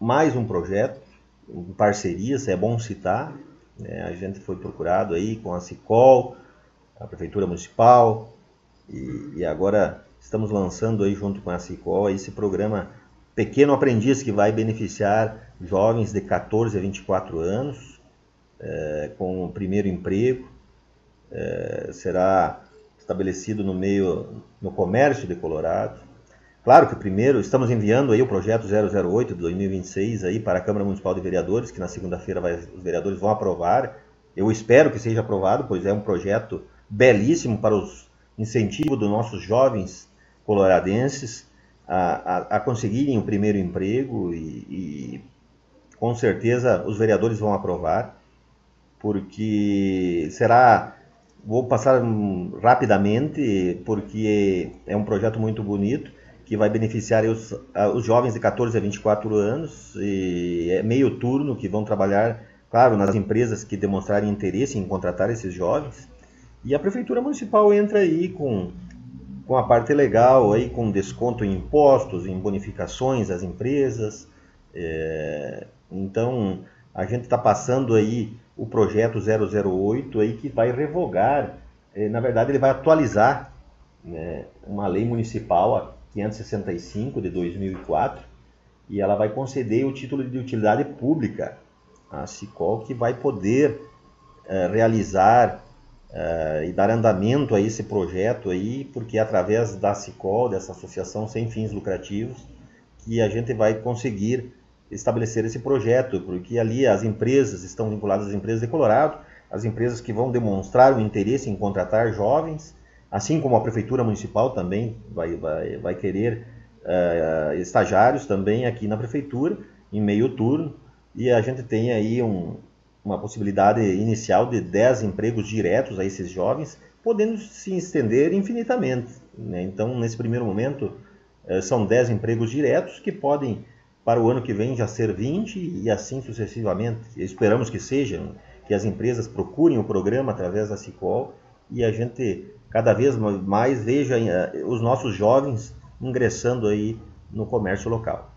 mais um projeto, em parcerias, é bom citar, né? A gente foi procurado aí com a Sicol, a Prefeitura Municipal, e agora estamos lançando aí junto com a Sicol esse programa Pequeno Aprendiz, que vai beneficiar jovens de 14 a 24 anos, com o primeiro emprego. Será estabelecido no comércio de Colorado. Claro que primeiro estamos enviando aí o projeto 008 de 2026 aí para a Câmara Municipal de Vereadores, que na segunda-feira os vereadores vão aprovar. Eu espero que seja aprovado, pois é um projeto belíssimo para os incentivos dos nossos jovens coloradenses a conseguirem o primeiro emprego e com certeza os vereadores vão aprovar, porque vou passar rapidamente, porque é um projeto muito bonito, que vai beneficiar os jovens de 14 a 24 anos, e é meio turno, que vão trabalhar, claro, nas empresas que demonstrarem interesse em contratar esses jovens. E a Prefeitura Municipal entra aí com a parte legal, aí, com desconto em impostos, em bonificações às empresas. Então, a gente está passando aí o projeto 008, aí, que vai revogar, na verdade ele vai atualizar, né, uma lei municipal, a 565 de 2004, e ela vai conceder o título de utilidade pública à Sicol, que vai poder realizar e dar andamento a esse projeto aí, porque é através da Sicol, dessa associação sem fins lucrativos, que a gente vai conseguir estabelecer esse projeto, porque ali as empresas estão vinculadas às empresas de Colorado, as empresas que vão demonstrar o interesse em contratar jovens, assim como a Prefeitura Municipal também vai querer estagiários também aqui na Prefeitura, em meio turno, e a gente tem aí uma possibilidade inicial de 10 empregos diretos a esses jovens, podendo se estender infinitamente, né? Então, nesse primeiro momento, são 10 empregos diretos que podem, para o ano que vem, já ser 20 e assim sucessivamente. Esperamos que sejam, que as empresas procurem o programa através da Sicol e a gente cada vez mais veja os nossos jovens ingressando aí no comércio local.